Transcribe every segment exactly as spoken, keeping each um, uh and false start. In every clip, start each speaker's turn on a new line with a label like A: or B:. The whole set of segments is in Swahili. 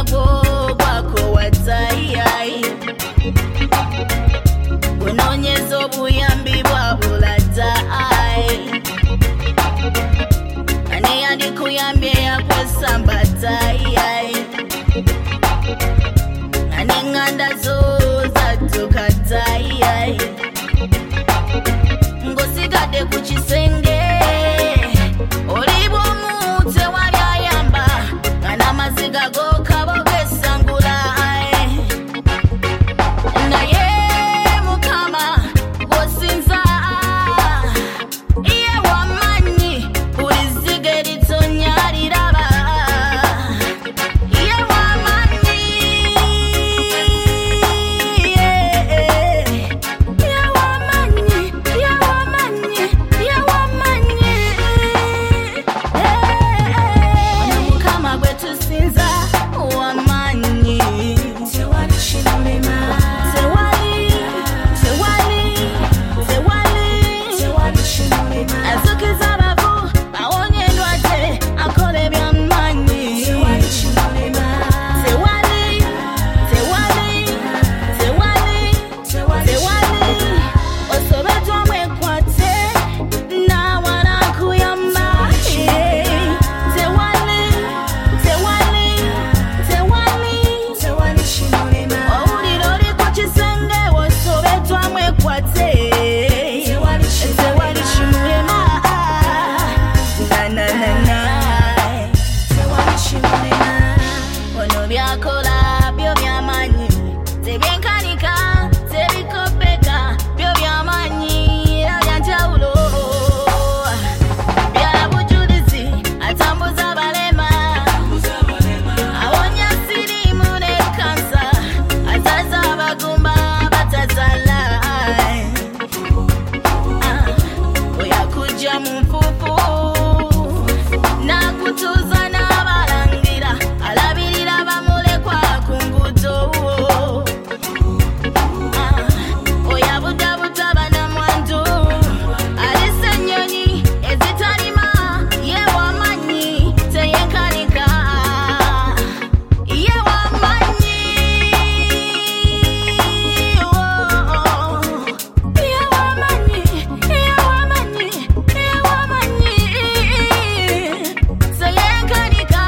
A: gwo gwako watayai gunonyeza obuyambi bwa bulatai ani yandikuyambye yakwesambatayai ani nganda zo zatukatayai ngosigadde ku kisenge olibwa omute wali ayamba nga n'amaziga gokabogessangula naye mukama gwosinza iye wamanyi buli zziga eritonya liraba iye wamanyi iye wamanyi iye wamanyi iye wamanyi ono mukama gwe tusinza wamanyi tewali kimulema tewali tewali tewali tewali kimulema azukiza abavu awonya endwadde akola eby'amaanyi tewali kimulema tewali tewali tewali tewali osobeddwa mwekwate nawala nkuyamba tewali tewali tewali tewali kimulema owulira oli ku kisenge wosobeddwa mwekwate tewali kimulema nananana tewali kimulema ono byakola byo by'amaanyi tebyenkanika tebikopeka byo by'amaanyi era bya njawulo bya bujulizi atambuza abalema awonya siriimu ne kansa azaza abagumba batazala oyakujja mu nfuufu nakutuuza n'abalangira alabirira bamulekwa ku nguudo oyabuddabuta banamwandu alisa ennyonyi ezitalima ye wamanyi teyenkanika ye wamanyi ye wamanyi ye wamanyi ye wamanyi teyenkanika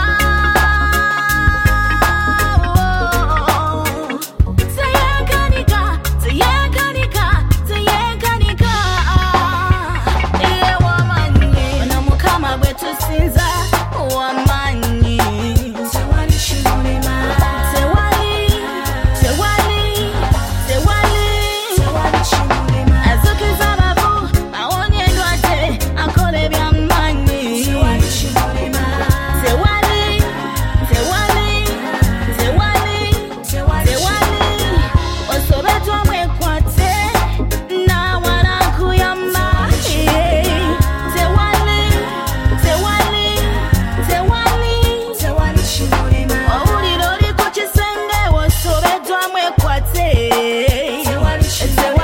A: teyenkanika teyenkanika teyenkanika ye wamanyi ono mukama gwe tusinza wamanyi tewali kimulema tewali tewali tewali tewali kimulema azukiza abavu awonya endwadde akola eby'amaanyi tewali kimulema tewali tewali tewali tewali osobeddwa mwekwate nawala nkuyamba tewali tewali tewali tewali kimulema owulira oli ku kisenge wosobeddwa mwekwate tewali kimulema